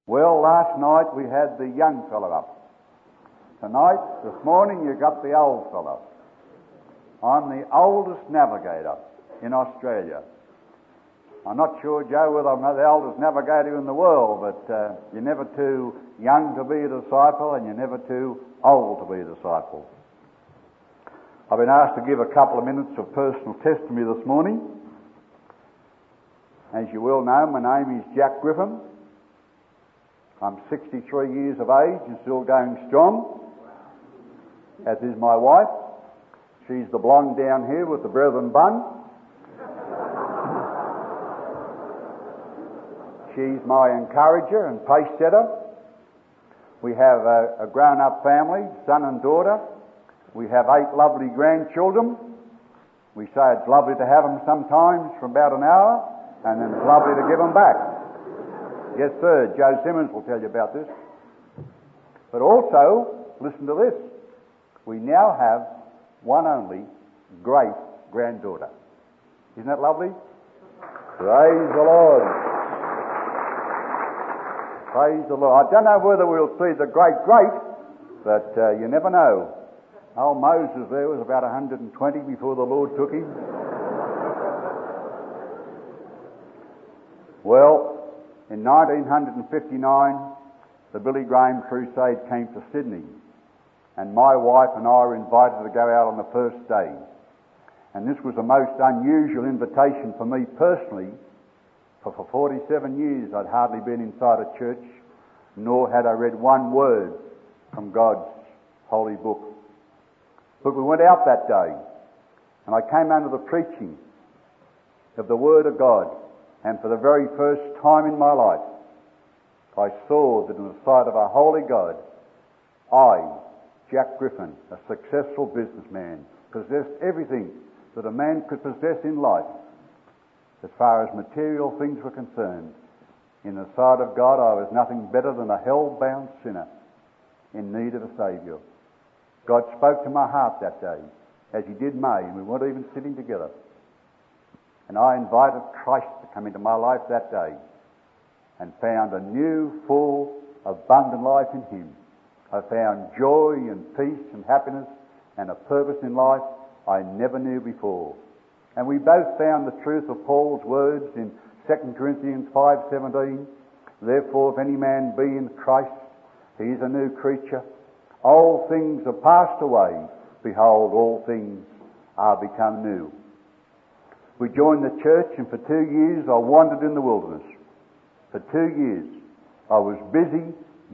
Well, last night we had the young fella up. Tonight, this morning, you got the old fella. I'm the oldest navigator in Australia. I'm not sure, Joe, whether I'm the oldest navigator in the world, but you're never too young to be a disciple and you're never too old to be a disciple. I've been asked to give a couple of minutes of personal testimony this morning. As you well know, my name is Jack Griffin. I'm 63 years of age and still going strong, as is my wife. She's the blonde down here with the brethren bun. She's my encourager and pace setter. We have a grown-up family, son and daughter. We have 8 lovely grandchildren. We say it's lovely to have them sometimes for about an hour, and then it's lovely to give them back. Yes, sir, Joe Simmons will tell you about this. But also, listen to this. We now have one only great granddaughter. Isn't that lovely? Praise the Lord. Praise the Lord. I don't know whether we'll see the great, but you never know. Old Moses there was about 120 before the Lord took him. Well, in 1959, the Billy Graham Crusade came to Sydney, and my wife and I were invited to go out on the first day. And this was a most unusual invitation for me personally, for 47 years I'd hardly been inside a church, nor had I read one word from God's holy book. But we went out that day, and I came under the preaching of the Word of God. And for the very first time in my life, I saw that in the sight of a holy God, I, Jack Griffin, a successful businessman, possessed everything that a man could possess in life as far as material things were concerned. In the sight of God, I was nothing better than a hell-bound sinner in need of a Saviour. God spoke to my heart that day, as He did May, and we weren't even sitting together. And I invited Christ to come into my life that day and found a new, full, abundant life in Him. I found joy and peace and happiness and a purpose in life I never knew before. And we both found the truth of Paul's words in 2 Corinthians 5:17. Therefore, if any man be in Christ, he is a new creature. All things are passed away. Behold, all things are become new. We joined the church, and for 2 years I wandered in the wilderness. For 2 years I was busy,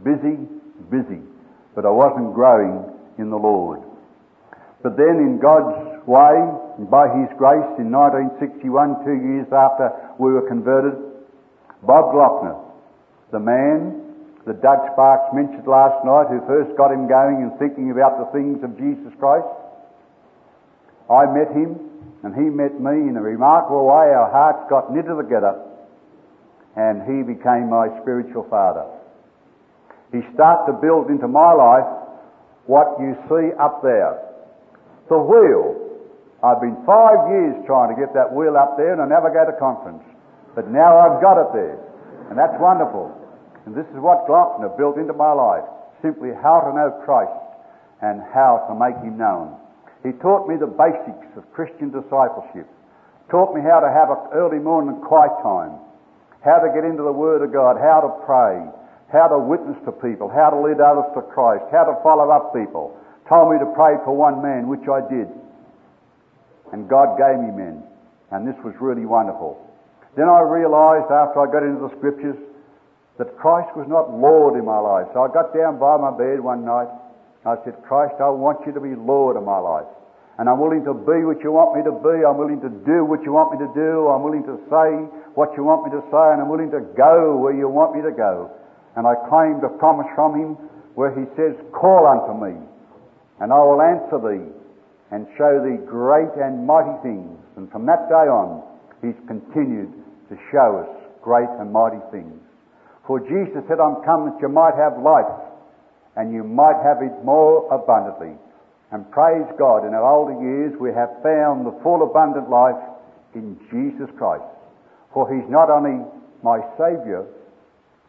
but I wasn't growing in the Lord. But then in God's way, and by His grace, in 1961, 2 years after we were converted, Bob Glockner, the man that Doug Sparks mentioned last night, who first got him going and thinking about the things of Jesus Christ, I met him, and he met me in a remarkable way. Our hearts got knitted together, and he became my spiritual father. He started to build into my life what you see up there. The wheel. I've been 5 years trying to get that wheel up there in a Navigator conference, but now I've got it there, and that's wonderful. And this is what Glockner built into my life, simply how to know Christ and how to make Him known. He taught me the basics of Christian discipleship, taught me how to have an early morning quiet time, how to get into the Word of God, how to pray, how to witness to people, how to lead others to Christ, how to follow up people. Told me to pray for one man, which I did. And God gave me men, and this was really wonderful. Then I realized after I got into the Scriptures that Christ was not Lord in my life. So I got down by my bed one night. I said, Christ, I want You to be Lord of my life. And I'm willing to be what You want me to be. I'm willing to do what You want me to do. I'm willing to say what You want me to say. And I'm willing to go where You want me to go. And I claimed a promise from Him where He says, call unto me, and I will answer thee and show thee great and mighty things. And from that day on, He's continued to show us great and mighty things. For Jesus said, I'm come that you might have life, and you might have it more abundantly. And praise God, in our older years we have found the full abundant life in Jesus Christ. For He's not only my Saviour,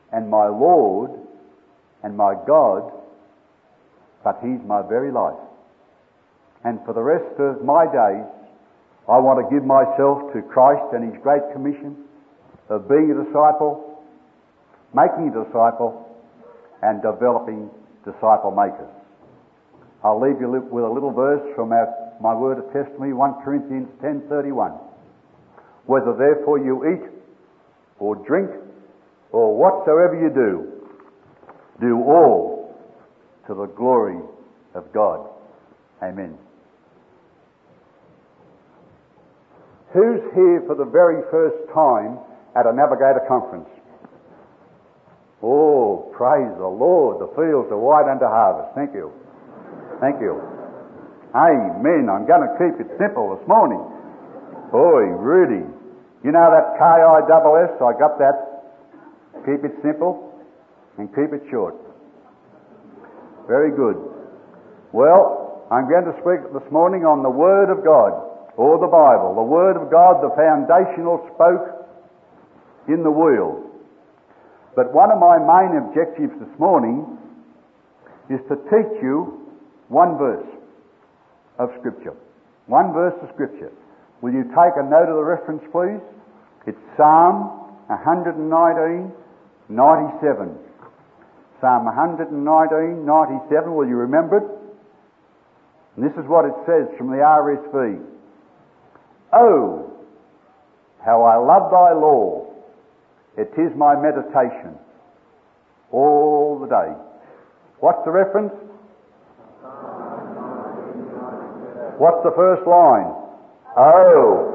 and my Lord and my God, but He's my very life. And for the rest of my days, I want to give myself to Christ and His great commission of being a disciple, making a disciple, and developing disciple makers. I'll leave you with a little verse from my word of testimony, 1 Corinthians 10:31. Whether therefore you eat or drink or whatsoever you do all to the glory of God. Amen. Who's here for the very first time at a Navigator conference? Oh, praise the Lord. The fields are white unto harvest. Thank you. Thank you. Amen. I'm going to keep it simple this morning. Boy, Rudy. You know that KISS? I got that. Keep it simple and keep it short. Very good. Well, I'm going to speak this morning on the Word of God, or the Bible. The Word of God, the foundational spoke in the world. But one of my main objectives this morning is to teach you one verse of Scripture. One verse of Scripture. Will you take a note of the reference, please? It's Psalm 119, 97. Psalm 119, 97. Will you remember it? And this is what it says from the RSV. Oh, how I love thy law. It is my meditation all the day. What's the reference? What's the first line? Oh,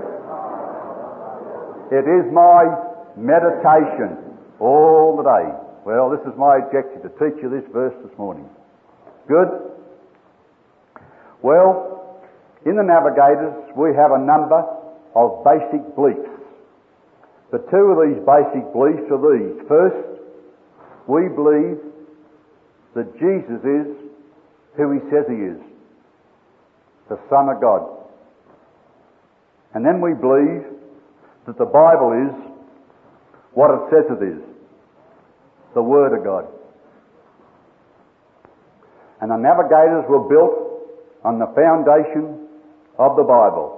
it is my meditation all the day. Well, this is my objective, to teach you this verse this morning. Good? Well, in the Navigators we have a number of basic beliefs. The two of these basic beliefs are these. First, we believe that Jesus is who He says He is, the Son of God. And then we believe that the Bible is what it says it is, the Word of God. And the Navigators were built on the foundation of the Bible.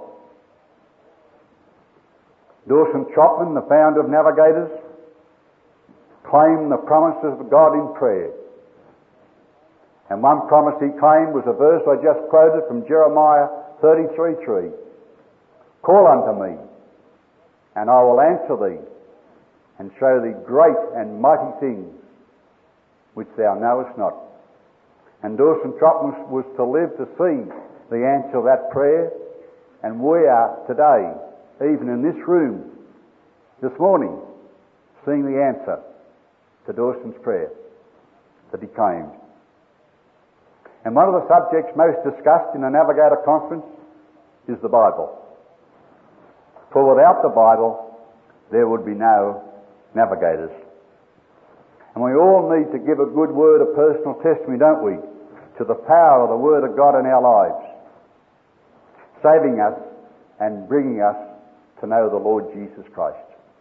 Dawson Trotman, the founder of Navigators, claimed the promises of God in prayer. And one promise he claimed was a verse I just quoted from Jeremiah 33:3. Call unto me, and I will answer thee, and show thee great and mighty things which thou knowest not. And Dawson Trotman was to live to see the answer of that prayer, and we are today, even in this room, this morning, seeing the answer to Dawson's prayer that he claimed. And one of the subjects most discussed in the Navigator Conference is the Bible. For without the Bible, there would be no navigators. And we all need to give a good word of personal testimony, don't we, to the power of the Word of God in our lives, saving us and bringing us to know the Lord Jesus Christ.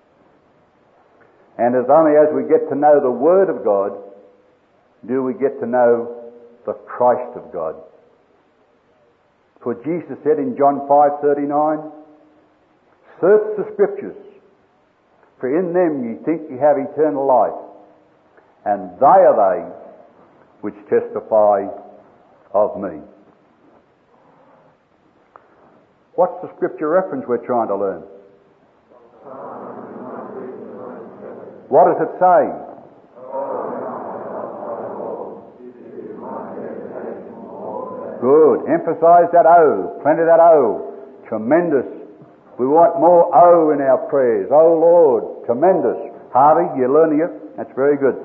And it's only as we get to know the Word of God do we get to know the Christ of God. For Jesus said in John 5:39, search the Scriptures, for in them ye think ye have eternal life, and they are they which testify of me. What's the Scripture reference we're trying to learn? What does it say? Good. Emphasize that O. Plenty of that O. Tremendous. We want more O in our prayers. Oh Lord, tremendous. Harvey, you're learning it. That's very good.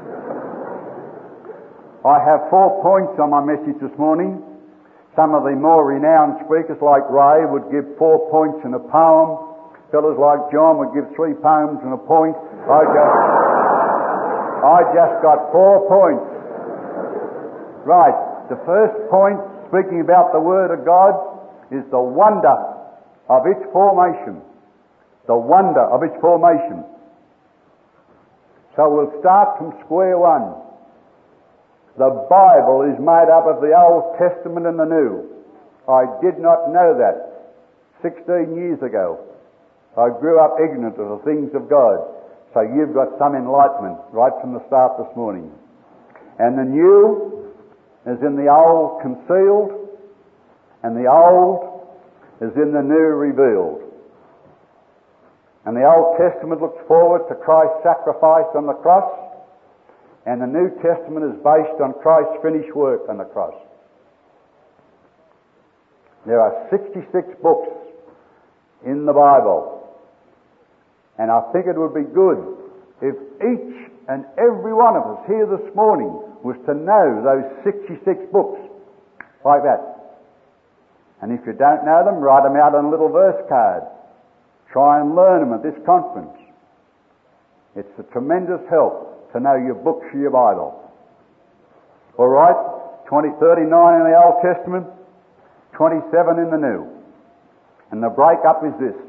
I have 4 points on my message this morning. Some of the more renowned speakers like Ray would give 4 points in a poem. Fellows like John would give 3 poems and a point. I just got 4 points. Right. The first point, speaking about the Word of God, is the wonder of its formation. The wonder of its formation. So we'll start from square one. The Bible is made up of the Old Testament and the New. I did not know that 16 years ago. I grew up ignorant of the things of God. So you've got some enlightenment right from the start this morning. And the New is in the Old concealed, and the Old is in the New revealed. And the Old Testament looks forward to Christ's sacrifice on the cross, and the New Testament is based on Christ's finished work on the cross. There are 66 books in the Bible, and I think it would be good if each and every one of us here this morning was to know those 66 books like that. And if you don't know them, write them out on a little verse card. Try and learn them at this conference. It's a tremendous help to know your books of your Bible. All right, 39 in the Old Testament, 27 in the New. And the break-up is this.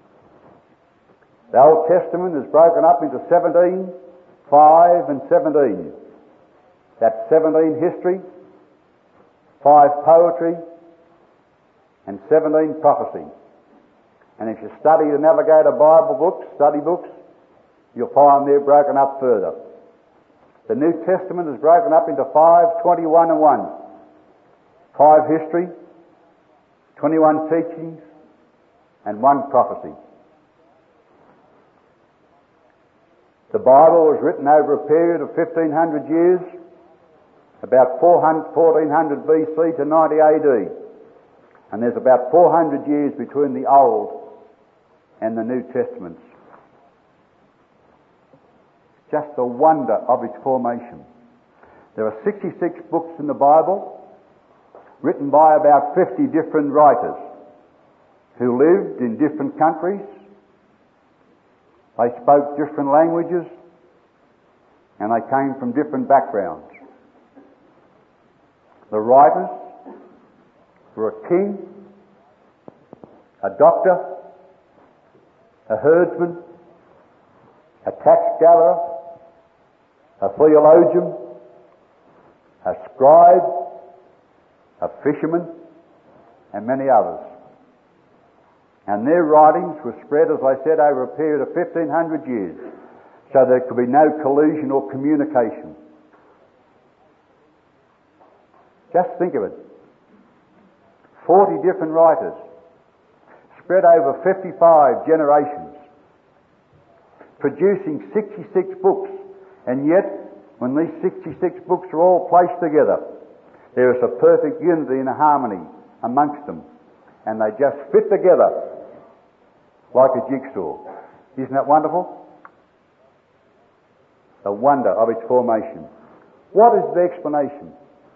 The Old Testament is broken up into 17, 5 and 17. That's 17 history, 5 poetry, and 17 prophecy. And if you study the Navigator Bible books, study books, you'll find they're broken up further. The New Testament is broken up into 5, 21 and 1. 5 history, 21 teachings, and 1 prophecy. The Bible was written over a period of 1,500 years, about 1400 BC to 90 AD. And there's about 400 years between the Old and the New Testaments. Just the wonder of its formation. There are 66 books in the Bible, written by about 50 different writers who lived in different countries. They spoke different languages, and they came from different backgrounds. The writers were a king, a doctor, a herdsman, a tax gatherer, a theologian, a scribe, a fisherman, and many others. And their writings were spread, as I said, over a period of 1,500 years, so there could be no collusion or communication. Just think of it. 40 different writers, spread over 55 generations, producing 66 books, and yet, when these 66 books are all placed together, there is a perfect unity and a harmony amongst them, and they just fit together like a jigsaw. Isn't that wonderful? The wonder of its formation. What is the explanation?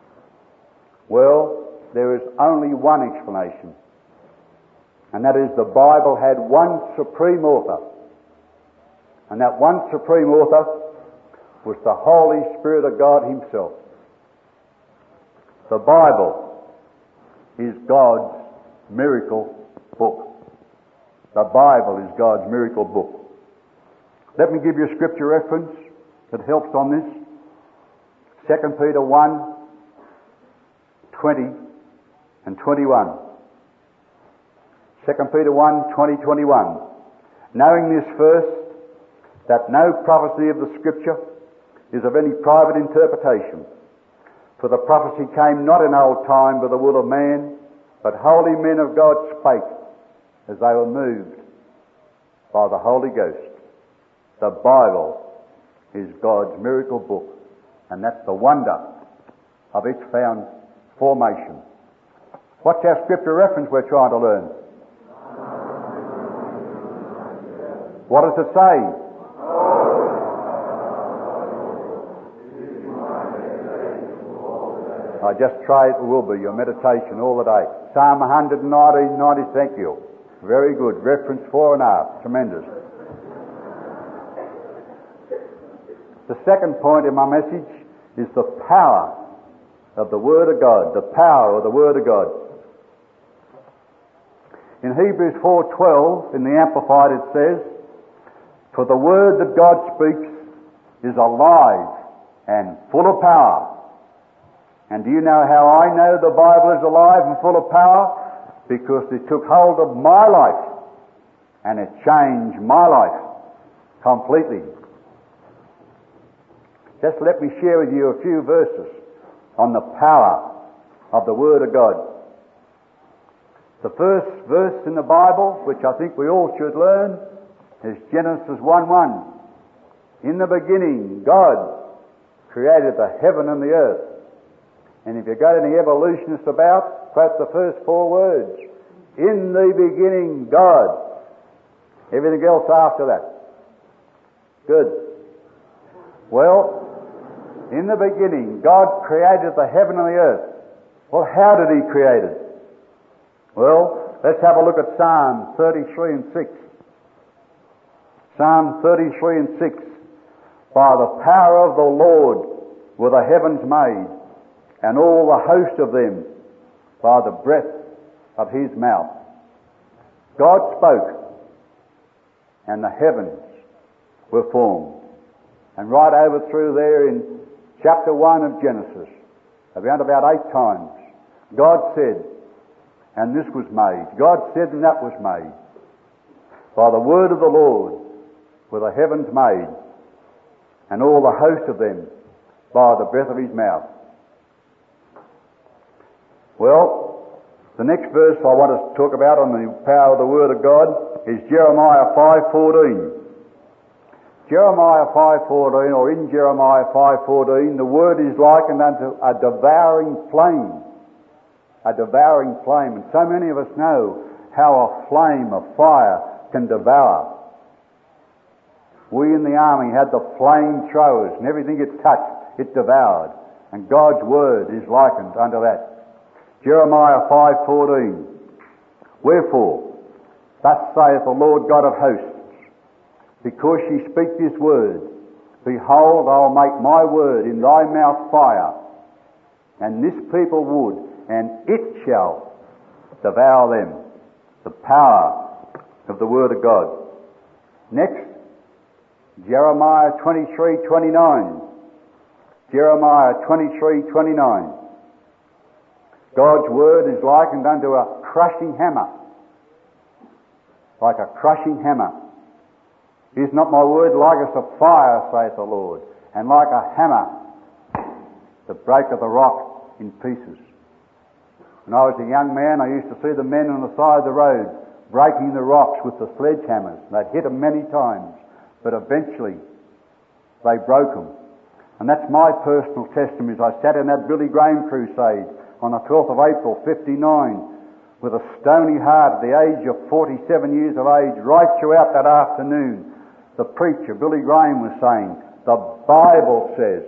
Well, there is only one explanation, and that is the Bible had one supreme author, and that one supreme author was the Holy Spirit of God Himself. The Bible is God's miracle book. The Bible is God's miracle book. Let me give you a scripture reference that helps on this. 2 Peter 1, 20 and 21. 2 Peter 1, 20, 21. Knowing this first, that no prophecy of the Scripture is of any private interpretation. For the prophecy came not in old time by the will of man, but holy men of God spake as they were moved by the Holy Ghost. The Bible is God's miracle book, and that's the wonder of its found formation. What's our scripture reference we're trying to learn? What does it say? I just try it will be your meditation all the day. Psalm 119, 90, thank you. Very good. Reference 4.5. Tremendous. The second point in my message is the power of the Word of God. The power of the Word of God. In Hebrews 4:12, in the Amplified, it says, "For the word that God speaks is alive and full of power. And do you know how I know the Bible is alive and full of power? Because it took hold of my life and it changed my life completely. Just let me share with you a few verses on the power of the Word of God. The first verse in the Bible, which I think we all should learn, is Genesis 1:1. In the beginning, God created the heaven and the earth. And if you've got any evolutionists about, quote the first four words. In the beginning, God. Everything else after that. Good. Well, in the beginning, God created the heaven and the earth. Well, how did He create it? Well, let's have a look at Psalm 33 and 6. Psalm 33 and 6. By the power of the Lord were the heavens made, and all the host of them by the breath of His mouth. God spoke, and the heavens were formed. And right over through there in chapter 1 of Genesis, around about 8 times, God said, and this was made. God said, and that was made. By the word of the Lord were the heavens made, and all the host of them by the breath of His mouth. Well, the next verse I want to talk about on the power of the Word of God is Jeremiah 5:14. Jeremiah 5:14, or in Jeremiah 5:14, the Word is likened unto a devouring flame. A devouring flame. And so many of us know how a flame of fire can devour. We in the army had the flame throwers, and everything it touched, it devoured. And God's Word is likened unto that. Jeremiah 5:14. Wherefore, thus saith the Lord God of hosts, because ye speak this word, behold, I will make my word in thy mouth fire, and this people wood, and it shall devour them. The power of the Word of God. Next, Jeremiah 23:29. Jeremiah 23:29. God's Word is likened unto a crushing hammer. Like a crushing hammer. Is not my word like as a fire, saith the Lord, and like a hammer that breaketh the rock in pieces? When I was a young man, I used to see the men on the side of the road breaking the rocks with the sledgehammers. They'd hit them many times, but eventually they broke them. And that's my personal testimony. I sat in that Billy Graham crusade on the 12th of April, 59, with a stony heart at the age of 47 years of age. Right throughout that afternoon, the preacher, Billy Graham, was saying, the Bible says,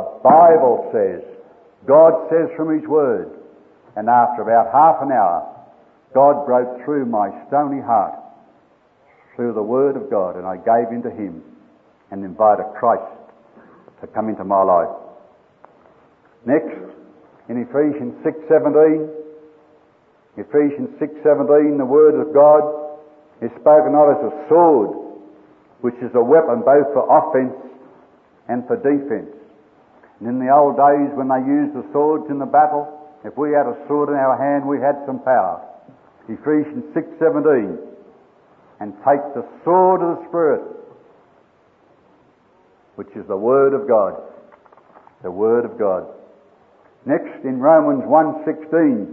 God says from His Word. And after about half an hour, God broke through my stony heart through the Word of God, and I gave into Him and invited Christ to come into my life. Next, in Ephesians 6:17, Ephesians 6:17, the Word of God is spoken of as a sword, which is a weapon both for offense and for defense. And in the old days when they used the swords in the battle, if we had a sword in our hand, we had some power. Ephesians 6:17, and take the sword of the Spirit, which is the Word of God. The Word of God. Next, in Romans 1:16,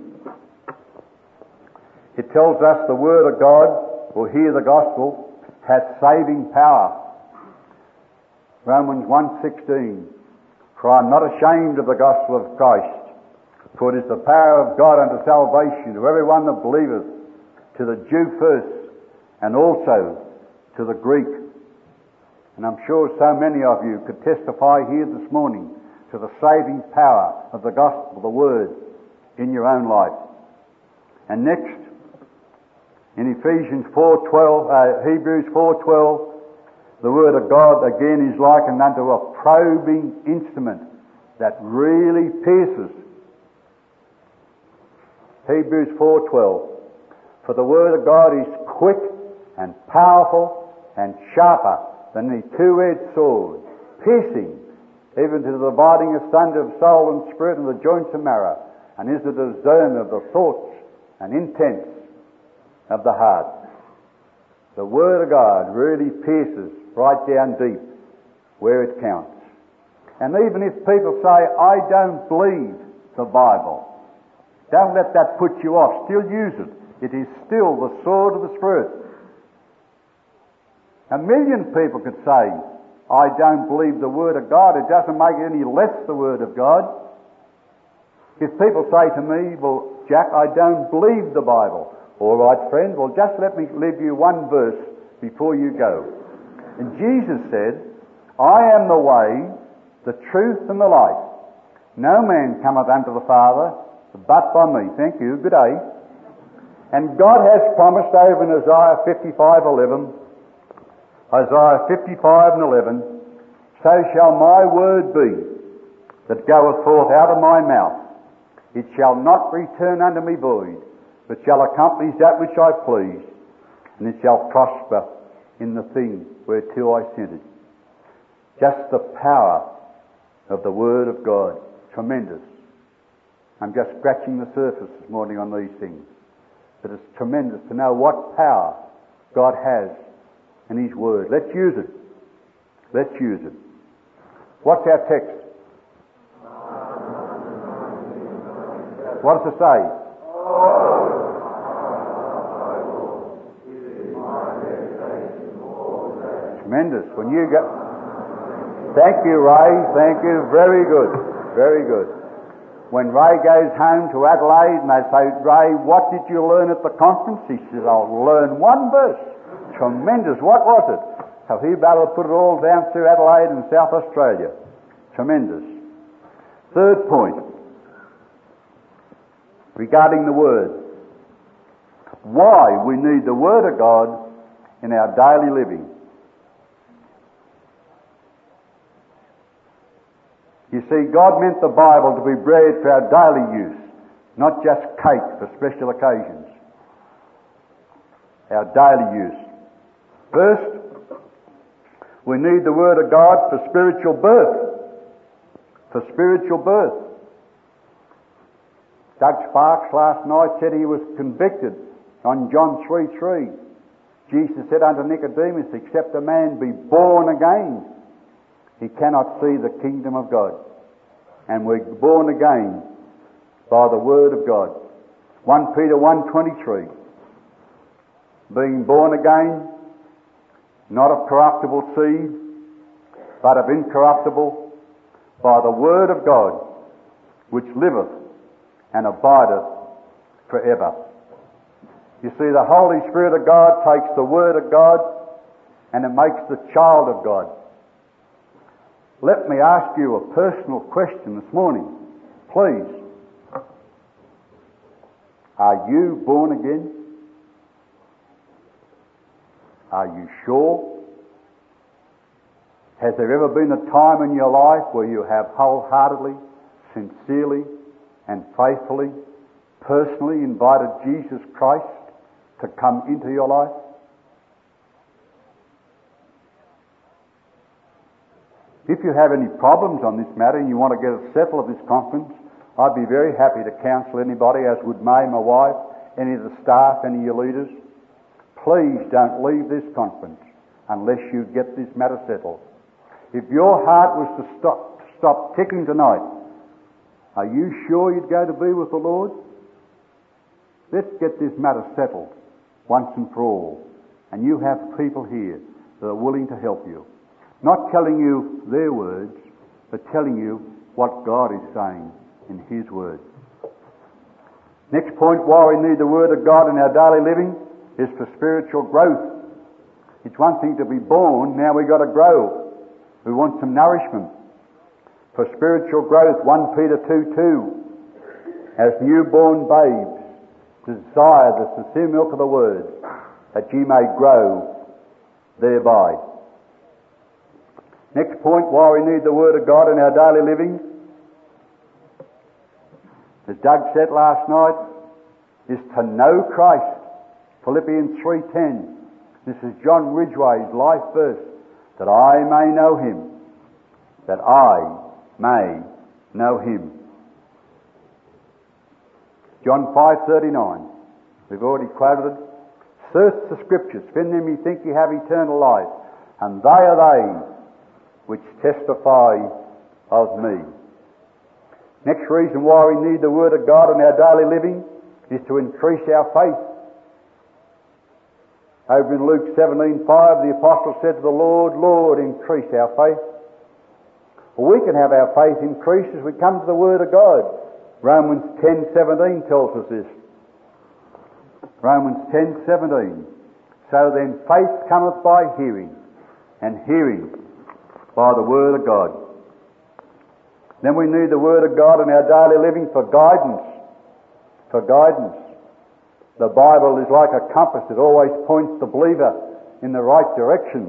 it tells us the Word of God, or here the Gospel, has saving power. Romans 1:16, for I am not ashamed of the Gospel of Christ, for it is the power of God unto salvation to every one that believeth, to the Jew first, and also to the Greek. And I'm sure so many of you could testify here this morning to the saving power of the Gospel, the Word, in your own life. And next, in Hebrews 4:12, the Word of God again is likened unto a probing instrument that really pierces. Hebrews 4:12, for the Word of God is quick and powerful and sharper than any two-edged sword, piercing, even to the dividing asunder of soul and spirit and the joints and marrow, and is the discerner of the thoughts and intents of the heart. The Word of God really pierces right down deep where it counts. And even if people say, I don't believe the Bible, don't let that put you off. Still use it. It is still the sword of the Spirit. 1,000,000 people could say, I don't believe the Word of God. It doesn't make it any less the Word of God. If people say to me, well, Jack, I don't believe the Bible. All right, friend, well, just let me leave you one verse before you go. And Jesus said, I am the way, the truth, and the life. No man cometh unto the Father but by me. Thank you. Good day. And God has promised over in Isaiah 55:11, Isaiah 55:11, so shall my word be that goeth forth out of my mouth. It shall not return unto me void, but shall accomplish that which I please, and it shall prosper in the thing whereto I sent it. Just the power of the Word of God. Tremendous. I'm just scratching the surface this morning on these things. But it's tremendous to know what power God has in His Word. Let's use it. Let's use it. What's our text? What does it say? Tremendous. When you go... Thank you, Ray. Thank you. Very good. Very good. When Ray goes home to Adelaide and they say, Ray, what did you learn at the conference? He says, I'll learn one verse. Tremendous. What was it? So he'll be able to put it all down through Adelaide and South Australia. Tremendous. Third point, regarding the Word. Why we need the Word of God in our daily living. You see, God meant the Bible to be bread for our daily use, not just cake for special occasions. Our daily use. First, we need the Word of God for spiritual birth. For spiritual birth. Doug Sparks last night said he was convicted on John 3:3. Jesus said unto Nicodemus, except a man be born again, he cannot see the kingdom of God. And we're born again by the Word of God. 1 Peter 1:23. Being born again, not of corruptible seed, but of incorruptible, by the Word of God, which liveth and abideth forever. You see, the Holy Spirit of God takes the Word of God and it makes the child of God. Let me ask you a personal question this morning. Please. Are you born again? Are you sure? Has there ever been a time in your life where you have wholeheartedly, sincerely, and faithfully, personally invited Jesus Christ to come into your life? If you have any problems on this matter and you want to get it settled at this conference, I'd be very happy to counsel anybody, as would May, my wife, any of the staff, any of your leaders. Please don't leave this conference unless you get this matter settled. If your heart was to stop ticking tonight, are you sure you'd go to be with the Lord? Let's get this matter settled once and for all. And you have people here that are willing to help you. Not telling you their words, but telling you what God is saying in His Word. Next point, why we need the Word of God in our daily living, is for spiritual growth. It's one thing to be born, now we've got to grow. We want some nourishment. For spiritual growth, 1 Peter 2:2, as newborn babes, desire the sincere milk of the Word, that ye may grow thereby. Next point, why we need the Word of God in our daily living, as Doug said last night, is to know Christ. Philippians 3:10. This is John Ridgway's life verse, that I may know Him that I may know him. John 5:39. We've already quoted it. Search the Scriptures, for in them you think you have eternal life, and they are they which testify of me. Next reason why we need the Word of God in our daily living is to increase our faith. Over in Luke 17:5, the apostle said to the Lord, Lord, increase our faith. Well, we can have our faith increased as we come to the Word of God. Romans 10:17 tells us this. Romans 10:17. So then faith cometh by hearing, and hearing by the Word of God. Then we need the Word of God in our daily living for guidance. For guidance. The Bible is like a compass. It always points the believer in the right direction.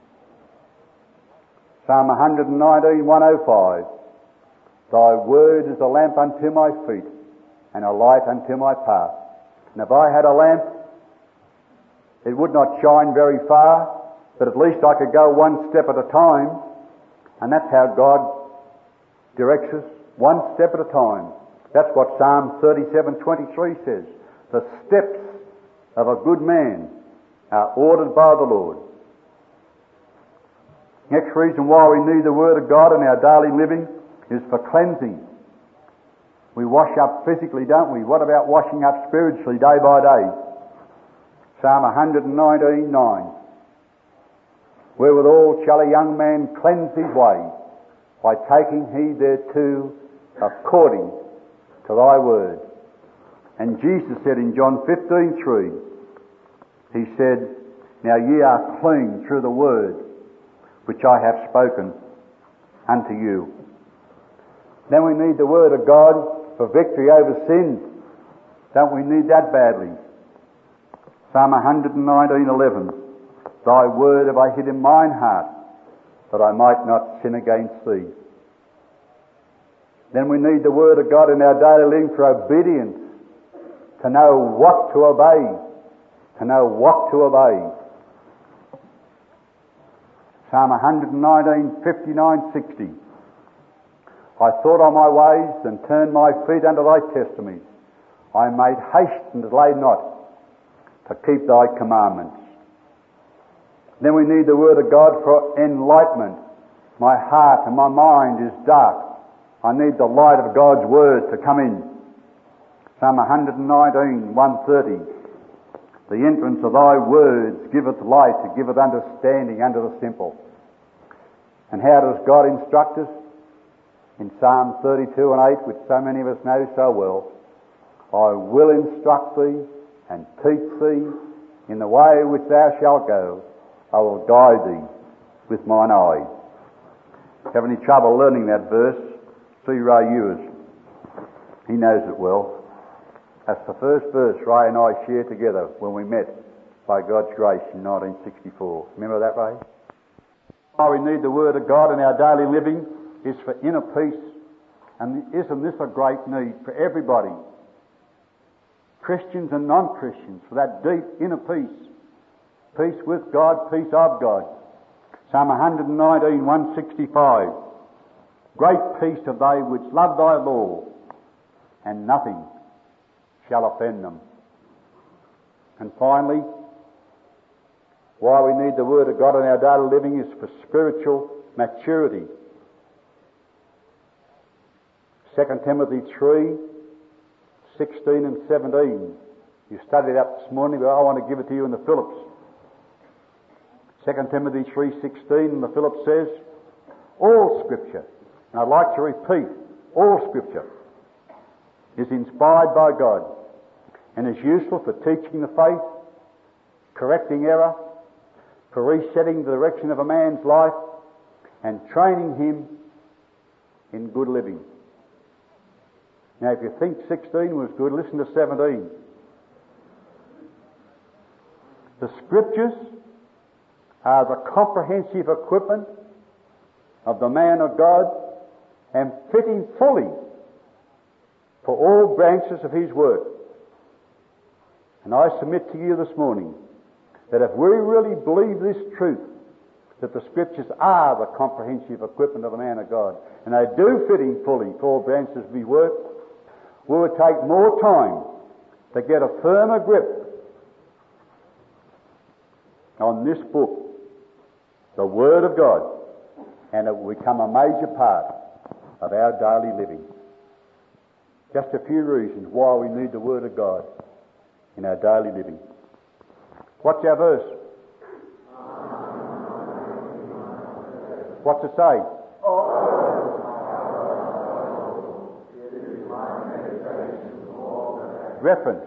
Psalm 119:105. Thy word is a lamp unto my feet, and a light unto my path. And if I had a lamp, it would not shine very far, but at least I could go one step at a time. And that's how God directs us, one step at a time. That's what Psalm 37:23 says. The steps of a good man are ordered by the Lord. Next reason why we need the Word of God in our daily living is for cleansing. We wash up physically, don't we? What about washing up spiritually day by day? Psalm 119:9. Wherewithal shall a young man cleanse his way, by taking heed thereto according to thy word. And Jesus said in John 15:3, he said, Now ye are clean through the word which I have spoken unto you. Then we need the Word of God for victory over sin. Don't we need that badly? Psalm 119:11. Thy word have I hid in mine heart, that I might not sin against thee. Then we need the Word of God in our daily living for obedience, to know what to obey. To know what to obey. Psalm 119:59-60. I thought on my ways and turned my feet unto thy testimonies. I made haste and delayed not to keep thy commandments. Then we need the Word of God for enlightenment. My heart and my mind is dark. I need the light of God's Word to come in. Psalm 119:130. The entrance of thy words giveth light, it giveth understanding unto the simple. And how does God instruct us? In Psalm 32:8, which so many of us know so well, I will instruct thee and teach thee in the way which thou shalt go. I will guide thee with mine eye. Have any trouble learning that verse? See Ray Ewers. He knows it well. That's the first verse Ray and I shared together when we met by God's grace in 1964. Remember that, Ray? Why we need the Word of God in our daily living is for inner peace. And isn't this a great need for everybody? Christians and non-Christians, for that deep inner peace. Peace with God, peace of God. Psalm 119:165. Great peace have they which love thy law, and nothing shall offend them. And finally, why we need the Word of God in our daily living is for spiritual maturity. 2 Timothy 3:16 and 17. You studied that this morning, but I want to give it to you in the Phillips. 2 Timothy 3:16 in the Phillips says, all Scripture, and I'd like to repeat, all Scripture is inspired by God and is useful for teaching the faith, correcting error, for resetting the direction of a man's life, and training him in good living. Now, if you think 16 was good, listen to 17. The Scriptures are the comprehensive equipment of the man of God and fit him fully for all branches of his work. And I submit to you this morning that if we really believe this truth, that the Scriptures are the comprehensive equipment of the man of God, and they do fit him fully for all branches of his work, we would take more time to get a firmer grip on this book, the Word of God, and it will become a major part of our daily living. Just a few reasons why we need the Word of God in our daily living. What's our verse? What's it say? Reference.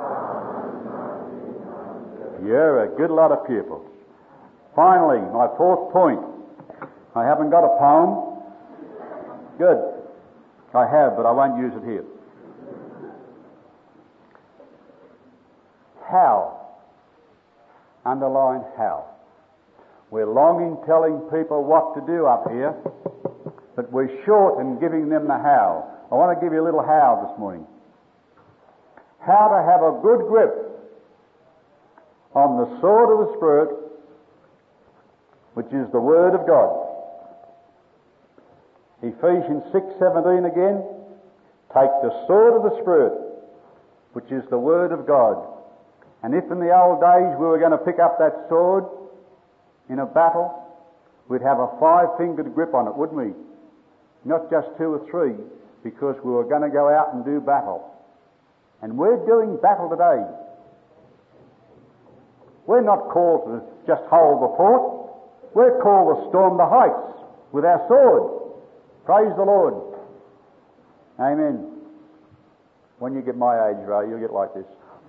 You're a good lot of pupils. Finally, my fourth point. I haven't got a poem. Good. I have, but I won't use it here. How. Underline how. We're long in telling people what to do up here, but we're short in giving them the how. I want to give you a little how this morning. How to have a good grip on the sword of the Spirit, which is the Word of God. Ephesians 6:17 again. Take the sword of the Spirit, which is the Word of God. And if in the old days we were going to pick up that sword in a battle, we'd have a 5-fingered grip on it, wouldn't we? Not just 2 or 3, because we were going to go out and do battle. And we're doing battle today. We're not called to just hold the fort. We're called to storm the heights with our sword. Praise the Lord. Amen. When you get my age, Ray, you'll get like this.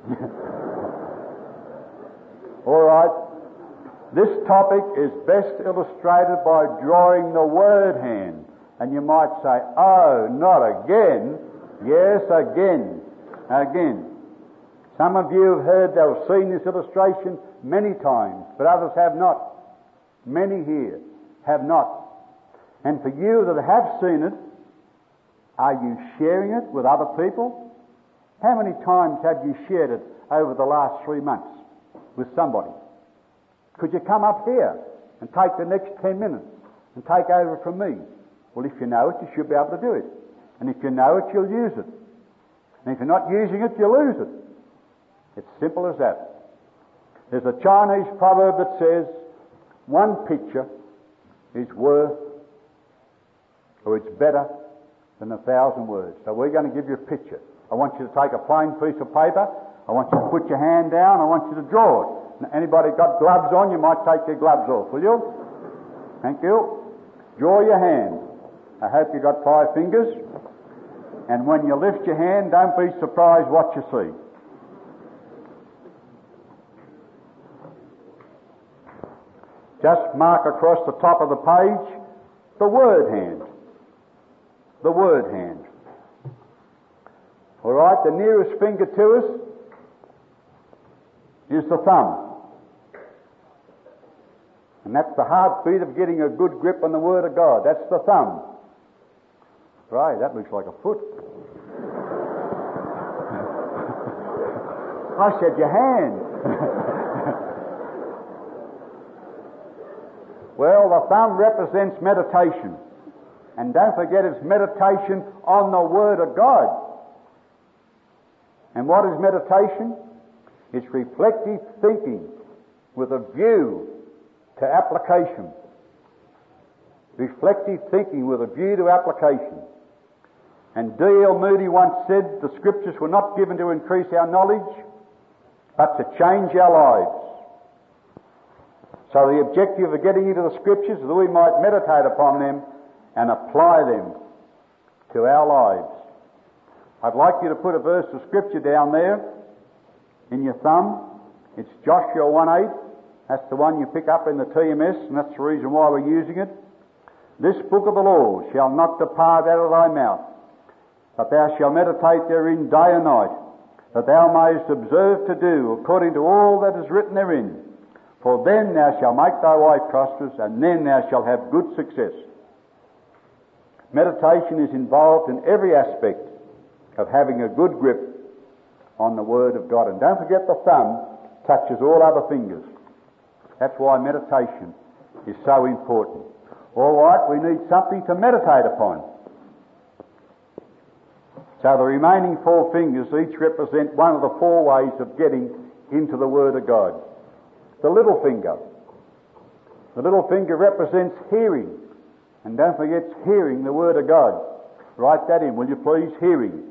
All right. This topic is best illustrated by drawing the word hand. And you might say, oh, not again. Yes, again. Again. Some of you have heard, they've seen this illustration many times, but others have not. Many here have not. And for you that have seen it, are you sharing it with other people? How many times have you shared it over the last 3 months with somebody? Could you come up here and take the next 10 minutes and take over from me? Well, if you know it, you should be able to do it. And if you know it, you'll use it. And if you're not using it, you'll lose it. It's simple as that. There's a Chinese proverb that says, one picture is worth, or it's better than 1,000 words. So we're going to give you a picture. I want you to take a plain piece of paper. I want you to put your hand down. I want you to draw it. Now, anybody got gloves on, you might take your gloves off, will you? Thank you. Draw your hand. I hope you got 5 fingers. And when you lift your hand, don't be surprised what you see. Just mark across the top of the page the word hand. The word hand. All right, the nearest finger to us is the thumb. And that's the heartbeat of getting a good grip on the Word of God. That's the thumb. Right, that looks like a foot. I said your hand. Well, the thumb represents meditation. And don't forget, it's meditation on the Word of God. And what is meditation? It's reflective thinking with a view to application. Reflective thinking with a view to application. And D.L. Moody once said, the Scriptures were not given to increase our knowledge, but to change our lives. So the objective of getting into the Scriptures is that we might meditate upon them and apply them to our lives. I'd like you to put a verse of Scripture down there in your thumb. It's Joshua 1:8. That's the one you pick up in the TMS, and that's the reason why we're using it. This book of the law shall not depart out of thy mouth, but thou shalt meditate therein day and night, that thou mayest observe to do according to all that is written therein. For then thou shalt make thy way prosperous, and then thou shalt have good success. Meditation is involved in every aspect of having a good grip on the Word of God. And don't forget, the thumb touches all other fingers. That's why meditation is so important. All right, we need something to meditate upon. So the remaining four fingers each represent one of the four ways of getting into the Word of God. The little finger. The little finger represents hearing. And don't forget, it's hearing the Word of God. Write that in, will you please? Hearing.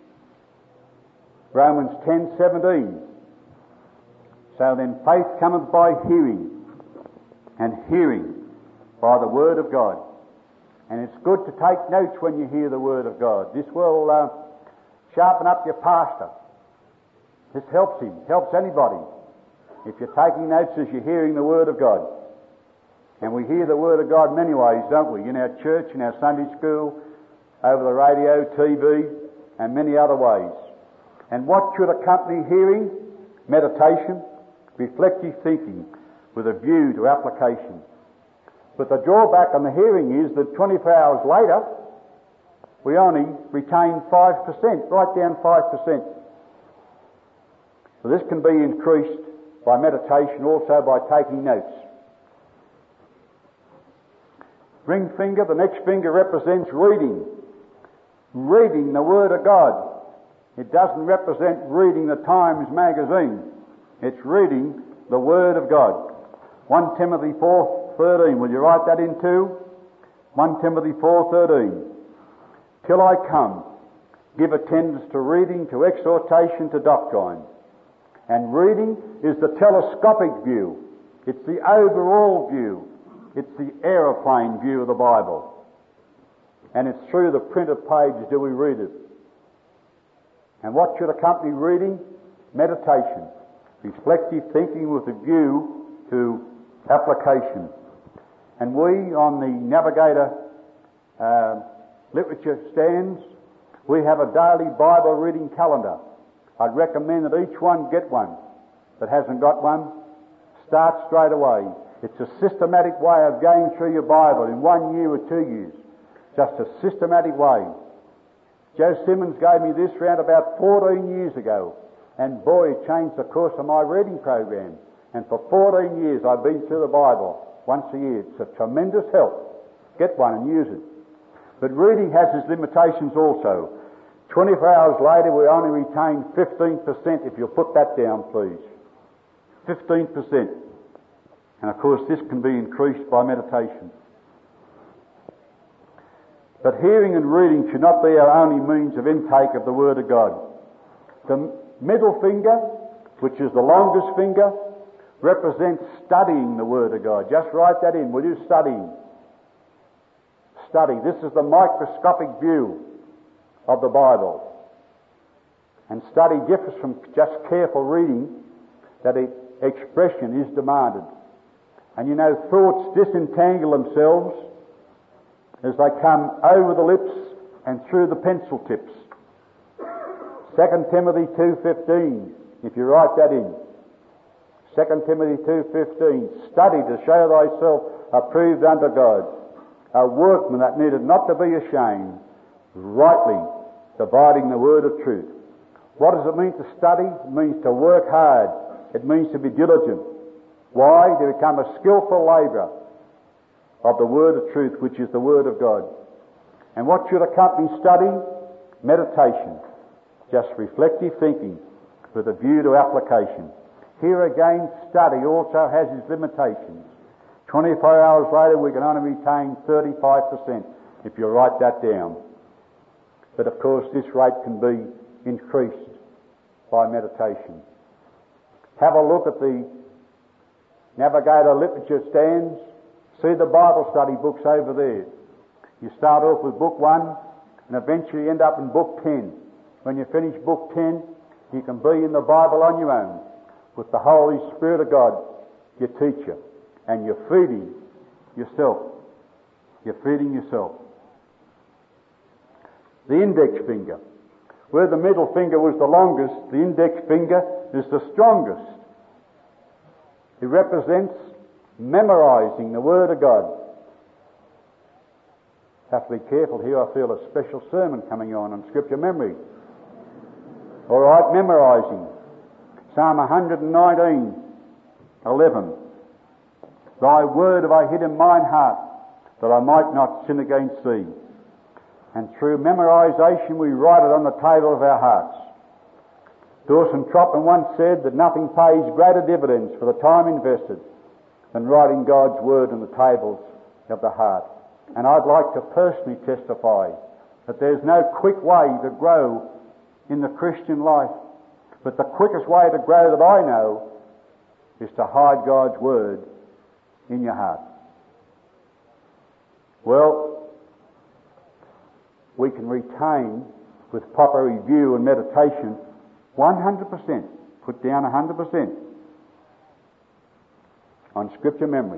Romans 10:17. So then faith cometh by hearing, and hearing by the Word of God. And it's good to take notes when you hear the Word of God. This will sharpen up your pastor. This helps him, helps anybody. If you're taking notes as you're hearing the Word of God. And we hear the Word of God many ways, don't we? In our church, in our Sunday school, over the radio, TV, and many other ways. And what should accompany hearing? Meditation, reflective thinking, with a view to application. But the drawback on the hearing is that 24 hours later, we only retain 5%, right down 5%. So this can be increased by meditation, also by taking notes. Ring finger, the next finger represents reading. Reading the Word of God. It doesn't represent reading the Times magazine. It's reading the Word of God. 1 Timothy 4:13. Will you write that in too? 1 Timothy 4:13. Till I come, give attendance to reading, to exhortation, to doctrine. And reading is the telescopic view. It's the overall view. It's the aeroplane view of the Bible. And it's through the printed page do we read it. And what should accompany reading? Meditation. Reflective thinking with a view to application. And we on the Navigator literature stands, we have a daily Bible reading calendar. I'd recommend that each one get one. That hasn't got one, start straight away. It's a systematic way of going through your Bible in 1 year or 2 years. Just a systematic way. Joe Simmons gave me this round about 14 years ago. And boy, it changed the course of my reading program. And for 14 years I've been through the Bible once a year. It's a tremendous help. Get one and use it. But reading has its limitations also. 24 hours later we only retain 15%, if you'll put that down please. 15%. And of course this can be increased by meditation. But hearing and reading should not be our only means of intake of the Word of God. The middle finger, which is the longest finger, represents studying the Word of God. Just write that in, will you? Studying. Study. This is the microscopic view of the Bible. And study differs from just careful reading, that expression is demanded. And you know, thoughts disentangle themselves as they come over the lips and through the pencil tips. 2 Timothy 2:15, if you write that in. 2 Timothy 2:15, study to show thyself approved unto God, a workman that needed not to be ashamed, rightly dividing the word of truth. What does it mean to study? It means to work hard. It means to be diligent. Why? To become a skillful labourer of the word of truth, which is the Word of God. And what should accompany study? Meditation. Just reflective thinking with a view to application. Here again, study also has its limitations. 24 hours later we can only retain 35%, if you write that down. But of course this rate can be increased by meditation. Have a look at the Navigator literature stands. See the Bible study books over there. You start off with book 1 and eventually end up in book 10. When you finish book 10, you can be in the Bible on your own with the Holy Spirit of God, your teacher. And you're feeding yourself. You're feeding yourself. The index finger. Where the middle finger was the longest, the index finger is the strongest. It represents memorizing the Word of God. Have to be careful here. I feel a special sermon coming on Scripture memory. All right, memorizing. Psalm 119:11. Thy word have I hid in mine heart, that I might not sin against thee. And through memorization we write it on the table of our hearts. Dawson Trotman once said that nothing pays greater dividends for the time invested than writing God's word on the tables of the heart. And I'd like to personally testify that there's no quick way to grow in the Christian life, but the quickest way to grow that I know is to hide God's word in your heart. Well, we can retain with proper review and meditation 100%, put down 100% on Scripture memory.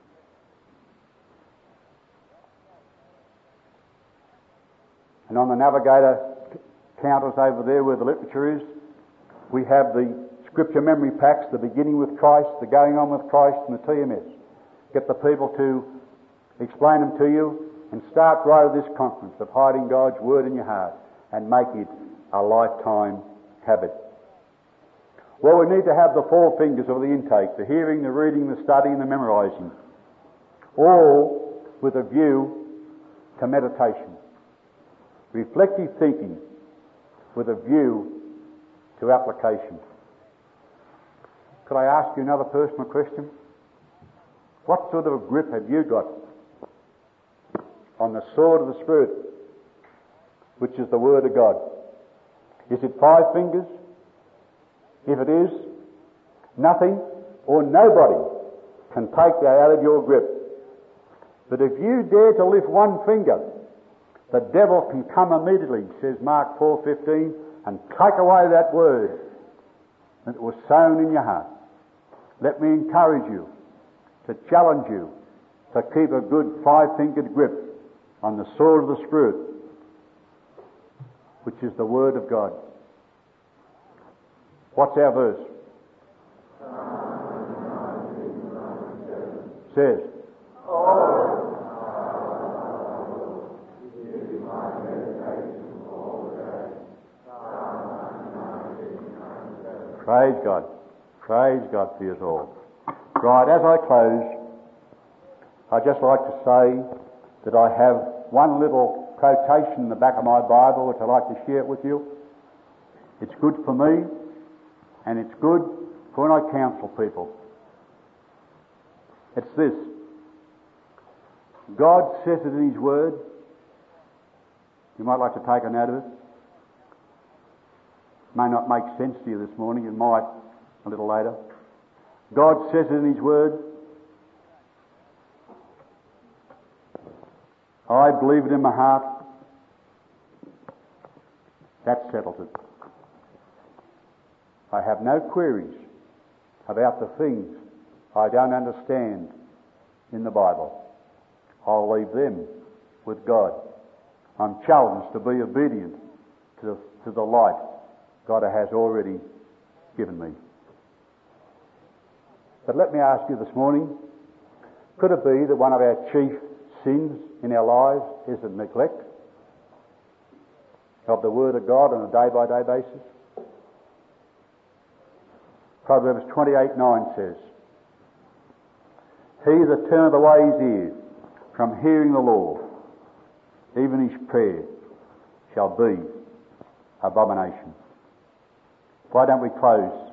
And on the Navigator counters over there where the literature is, we have the Scripture memory packs, the beginning with Christ, the going on with Christ, and the TMS. Get the people to explain them to you and start right at this conference of hiding God's word in your heart and make it a lifetime habit. Well, we need to have the four fingers of the intake, the hearing, the reading, the studying, the memorizing, all with a view to meditation. Reflective thinking with a view to application. Could I ask you another personal question? What sort of a grip have you got on the sword of the Spirit, which is the Word of God? Is it 5 fingers? If it is, nothing or nobody can take that out of your grip. But if you dare to lift one finger, the devil can come immediately, says Mark 4:15, and take away that word that was sown in your heart. Let me encourage you, to challenge you, to keep a good 5-fingered grip on the sword of the Spirit, which is the Word of God. What's our verse? Says, praise God. Praise God for you all. Right, as I close, I'd just like to say that I have one little quotation in the back of my Bible which I'd like to share it with you. It's good for me, and it's good for when I counsel people. It's this. God says it in His Word. You might like to take a note of it. May not make sense to you this morning. It might a little later. God says it in His Word. I believe it in my heart. That settles it. I have no queries about the things I don't understand in the Bible. I'll leave them with God. I'm challenged to be obedient to the light God has already given me. But let me ask you this morning, could it be that one of our chief sins in our lives is the neglect of the Word of God on a day-by-day basis? Proverbs 28:9 says, He that turneth away his ear from hearing the Lord, even his prayer shall be abomination. Why don't we close